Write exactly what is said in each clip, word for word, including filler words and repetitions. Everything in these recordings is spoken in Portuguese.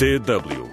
D W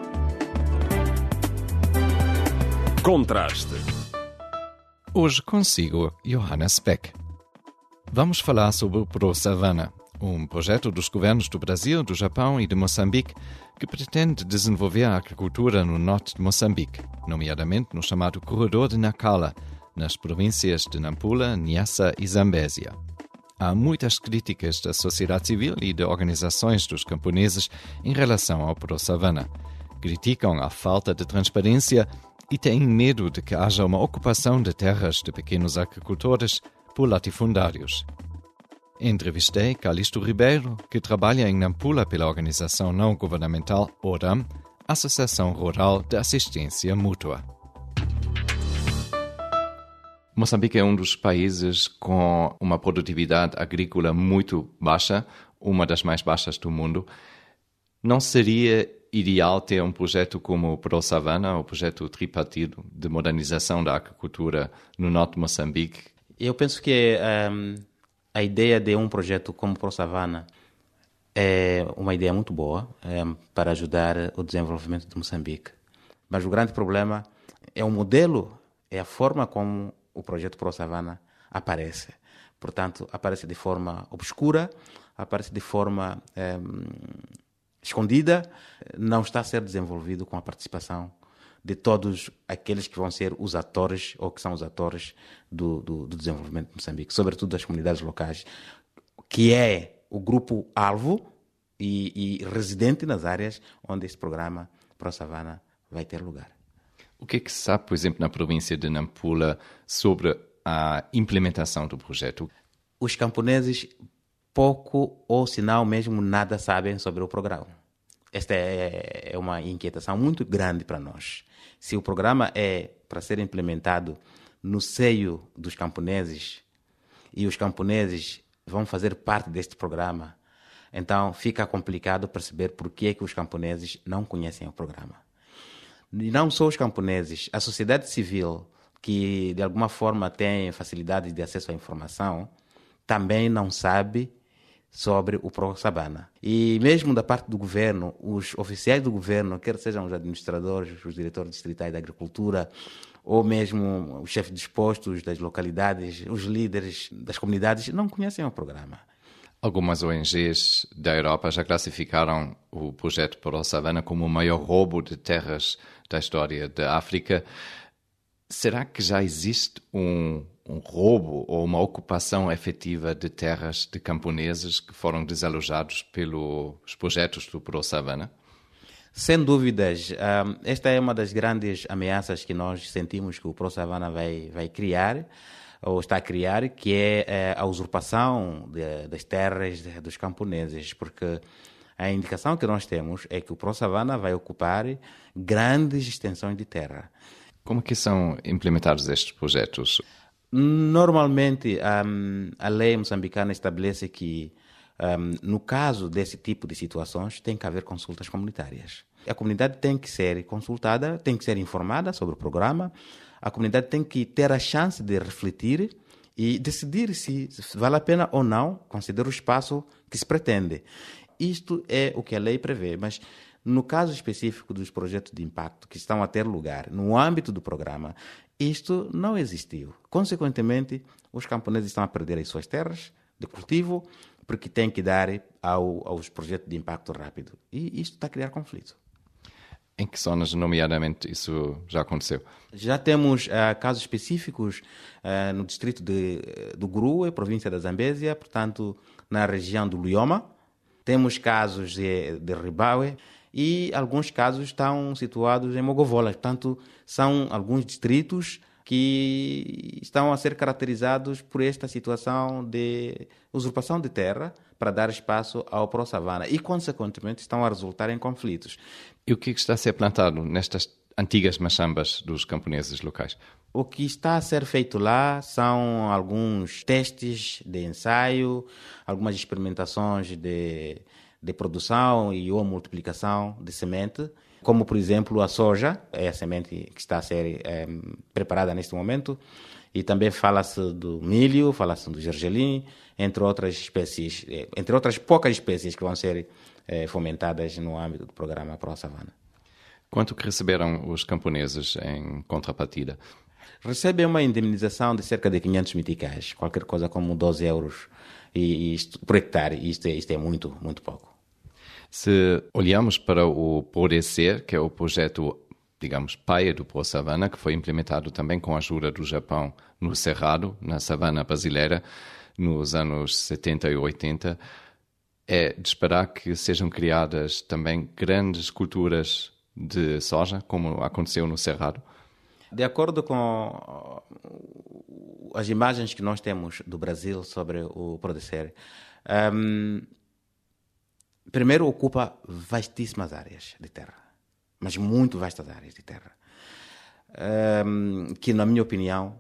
Contraste. Hoje consigo Johannes Beck. Vamos falar sobre o ProSavana, um projeto dos governos do Brasil, do Japão e de Moçambique que pretende desenvolver a agricultura no norte de Moçambique, nomeadamente no chamado Corredor de Nacala, nas províncias de Nampula, Niassa e Zambésia. Há muitas críticas da sociedade civil e de organizações dos camponeses em relação ao ProSavana. Criticam a falta de transparência e têm medo de que haja uma ocupação de terras de pequenos agricultores por latifundários. Entrevistei Calixto Ribeiro, que trabalha em Nampula pela organização não governamental ORAM, Associação Rural de Assistência Mútua. Moçambique é um dos países com uma produtividade agrícola muito baixa, uma das mais baixas do mundo. Não seria ideal ter um projeto como o ProSavana, o projeto tripartido de modernização da agricultura no norte de Moçambique? Eu penso que um, a ideia de um projeto como o ProSavana é uma ideia muito boa um, para ajudar o desenvolvimento de Moçambique. Mas o grande problema é o modelo, é a forma como o projeto ProSavana aparece. Portanto, aparece de forma obscura, aparece de forma um, escondida, não está a ser desenvolvido com a participação de todos aqueles que vão ser os atores ou que são os atores do, do, do desenvolvimento de Moçambique, sobretudo das comunidades locais, que é o grupo-alvo e, e residente nas áreas onde este programa ProSavana vai ter lugar. O que é que se sabe, por exemplo, na província de Nampula sobre a implementação do projeto? Os camponeses pouco ou, se não mesmo, nada sabem sobre o programa. Esta é uma inquietação muito grande para nós. Se o programa é para ser implementado no seio dos camponeses e os camponeses vão fazer parte deste programa, então fica complicado perceber por que é que os camponeses não conhecem o programa. E não só os camponeses, a sociedade civil, que de alguma forma tem facilidade de acesso à informação, também não sabe sobre o ProSavana. E mesmo da parte do governo, os oficiais do governo, quer sejam os administradores, os diretores distritais da agricultura, ou mesmo os chefes dos postos das localidades, os líderes das comunidades, não conhecem o programa. Algumas O N Gs da Europa já classificaram o projeto ProSavana como o maior roubo de terras da história da África. Será que já existe um, um roubo ou uma ocupação efetiva de terras de camponeses que foram desalojados pelos projetos do ProSavana? Sem dúvidas. Esta é uma das grandes ameaças que nós sentimos que o ProSavana vai, vai criar, ou está a criar, que é a usurpação de, das terras dos camponeses, porque a indicação que nós temos é que o ProSavana vai ocupar grandes extensões de terra. Como que são implementados estes projetos? Normalmente, um, a lei moçambicana estabelece que, um, no caso desse tipo de situações, tem que haver consultas comunitárias. A comunidade tem que ser consultada, tem que ser informada sobre o programa, a comunidade tem que ter a chance de refletir e decidir se vale a pena ou não conceder o espaço que se pretende. Isto é o que a lei prevê, mas no caso específico dos projetos de impacto que estão a ter lugar no âmbito do programa, isto não existiu. Consequentemente, os camponeses estão a perder as suas terras de cultivo porque têm que dar ao, aos projetos de impacto rápido. E isto está a criar conflito. Em que zonas, nomeadamente, isso já aconteceu? Já temos uh, casos específicos uh, no distrito de, do Grue, província da Zambésia, portanto, na região do Luioma. Temos casos de, de Ribaue e alguns casos estão situados em Mogovola. Portanto, são alguns distritos que estão a ser caracterizados por esta situação de usurpação de terra para dar espaço ao ProSavana e, consequentemente, estão a resultar em conflitos. E o que está a ser plantado nestas antigas machambas dos camponeses locais? O que está a ser feito lá são alguns testes de ensaio, algumas experimentações de, de produção e ou multiplicação de semente, como, por exemplo, a soja, é a semente que está a ser é, preparada neste momento, E também fala-se do milho, fala-se do gergelim, entre outras espécies, entre outras poucas espécies que vão ser eh, fomentadas no âmbito do programa Pro Savana. Quanto que receberam os camponeses em contrapartida? Recebem uma indemnização de cerca de quinhentos meticais, qualquer coisa como doze euros e, isto, por hectare. Isto é, isto é muito, muito pouco. Se olhamos para o PRODECER, que é o projeto, digamos, pai do Pro Savana, que foi implementado também com a ajuda do Japão no Cerrado, na savana brasileira, nos anos setenta e oitenta, é de esperar que sejam criadas também grandes culturas de soja, como aconteceu no Cerrado. De acordo com as imagens que nós temos do Brasil sobre o PRODECER, um, primeiro ocupa vastíssimas áreas de terra, mas muito vastas áreas de terra, um, que, na minha opinião,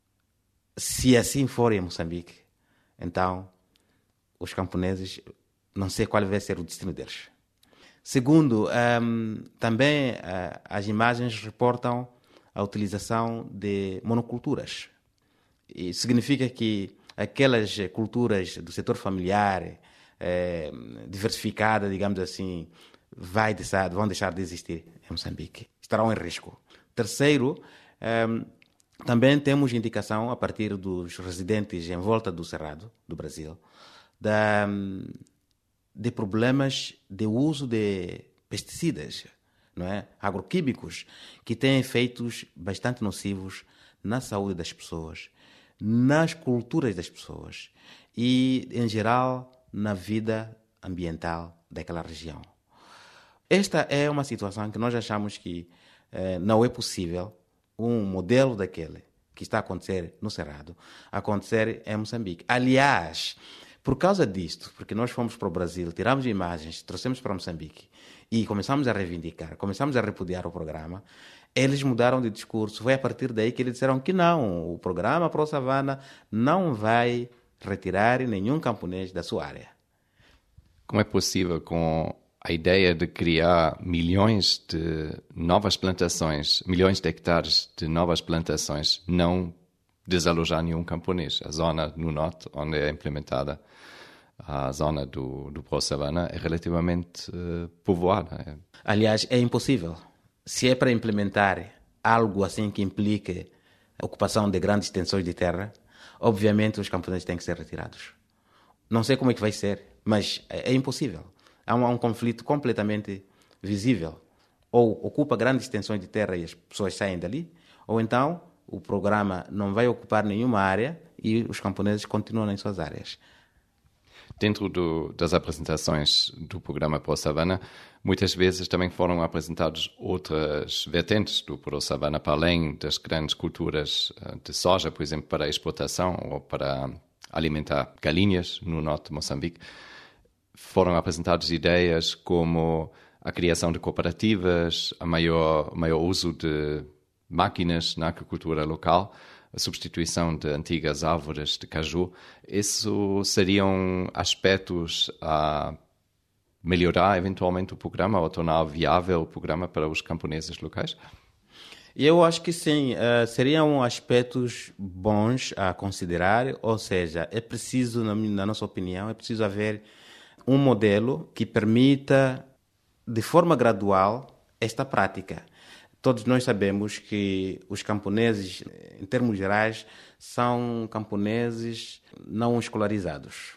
se assim for em Moçambique, então os camponeses, não sei qual vai ser o destino deles. Segundo, um, também uh, as imagens reportam a utilização de monoculturas. E significa que aquelas culturas do setor familiar, eh, diversificada, digamos assim, vai deixar, vão deixar de existir em Moçambique. Estarão em risco. Terceiro, eh, também temos indicação, a partir dos residentes em volta do Cerrado, do Brasil, da, de problemas de uso de pesticidas, não é? Agroquímicos, que têm efeitos bastante nocivos na saúde das pessoas, nas culturas das pessoas e, em geral, na vida ambiental daquela região. Esta é uma situação que nós achamos que eh, não é possível um modelo daquele que está a acontecer no Cerrado acontecer em Moçambique. Aliás, por causa disto, porque nós fomos para o Brasil, tiramos imagens, trouxemos para Moçambique e começamos a reivindicar, começamos a repudiar o programa, eles mudaram de discurso. Foi a partir daí que eles disseram que não, o programa Pro Savana não vai retirar nenhum camponês da sua área. Como é possível, com a ideia de criar milhões de novas plantações, milhões de hectares de novas plantações, não desalojar nenhum camponês? A zona no norte, onde é implementada a zona do, do Pro Savana, é relativamente uh, povoada. Aliás, é impossível. Se é para implementar algo assim que implique a ocupação de grandes extensões de terra, obviamente os camponeses têm que ser retirados. Não sei como é que vai ser, mas é, é impossível. Há um, há um conflito completamente visível. Ou ocupa grandes extensões de terra e as pessoas saem dali, ou então o programa não vai ocupar nenhuma área e os camponeses continuam nas suas áreas. Dentro do, das apresentações do programa Pro Savana, muitas vezes também foram apresentadas outras vertentes do Pro Savana, para além das grandes culturas de soja, por exemplo, para exportação ou para alimentar galinhas no norte de Moçambique. Foram apresentadas ideias como a criação de cooperativas, a maior, maior uso de máquinas na agricultura local, a substituição de antigas árvores de caju. Isso seriam aspectos a melhorar eventualmente o programa ou tornar viável o programa para os camponeses locais? Eu acho que sim, uh, seriam aspectos bons a considerar, ou seja, é preciso, na, na nossa opinião, é preciso haver um modelo que permita, de forma gradual, esta prática. Todos nós sabemos que os camponeses, em termos gerais, são camponeses não escolarizados.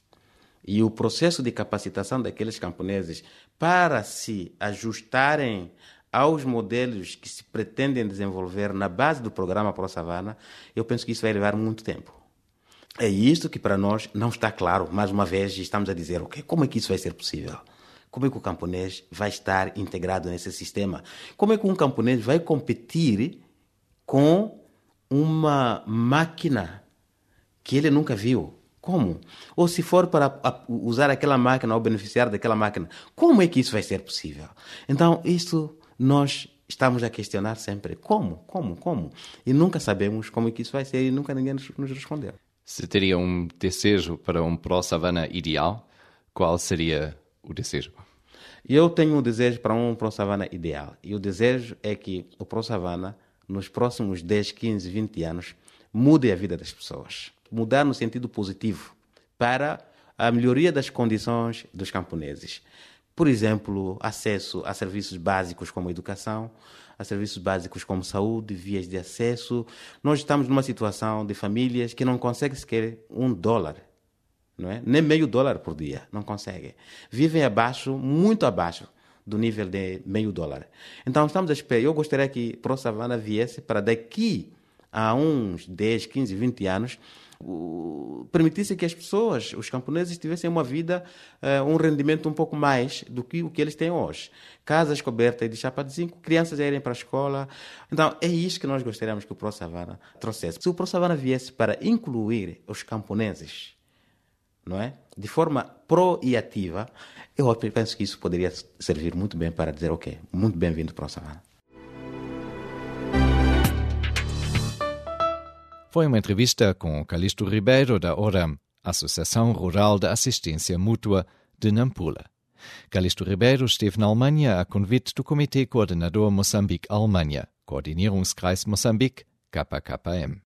E o processo de capacitação daqueles camponeses para se ajustarem aos modelos que se pretendem desenvolver na base do programa Pro Savana, eu penso que isso vai levar muito tempo. É isso que para nós não está claro. Mais uma vez, estamos a dizer, okay, como é que isso vai ser possível? Como é que o camponês vai estar integrado nesse sistema? Como é que um camponês vai competir com uma máquina que ele nunca viu? Como? Ou se for para usar aquela máquina ou beneficiar daquela máquina, como é que isso vai ser possível? Então, isso nós estamos a questionar sempre. Como? Como? Como? E nunca sabemos como é que isso vai ser e nunca ninguém nos respondeu. Se teria um desejo para um Pro Savana ideal, qual seria o desejo? Eu tenho um desejo para um Pro Savana ideal. E o desejo é que o Pro Savana, nos próximos dez, quinze, vinte anos, mude a vida das pessoas. Mudar no sentido positivo, para a melhoria das condições dos camponeses. Por exemplo, acesso a serviços básicos como educação, a serviços básicos como saúde, vias de acesso. Nós estamos numa situação de famílias que não conseguem sequer um dólar, não é? Nem meio dólar por dia, não conseguem. Vivem abaixo, muito abaixo do nível de meio dólar. Então, estamos a esperar. Eu gostaria que Pro Savana viesse para daqui a uns dez, quinze, vinte anos, uh, permitisse que as pessoas, os camponeses, tivessem uma vida, uh, um rendimento um pouco mais do que o que eles têm hoje. Casas cobertas de chapa de zinco, crianças a irem para a escola. Então, é isso que nós gostaríamos que o Pro Savana trouxesse. Se o Pro Savana viesse para incluir os camponeses, não é? De forma pro e ativa, eu penso que isso poderia servir muito bem para dizer, ok, muito bem-vindo Pro Savana. Foi uma entrevista com Calixto Ribeiro, da ORAM, Associação Rural de Assistência Mútua de Nampula. Calixto Ribeiro esteve na Alemanha a convite do Comitê Coordenador Moçambique-Alemanha, Koordinierungskreis Moçambique, K K M.